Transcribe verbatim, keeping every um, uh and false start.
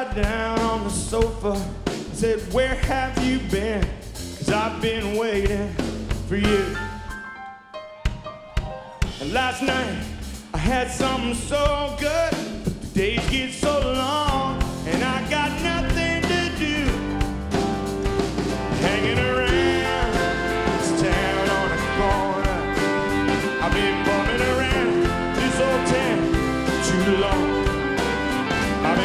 sat down on the sofa. I said, where have you been? 'Cause I've been waiting for you. And last night I had something so good, but the days get so long.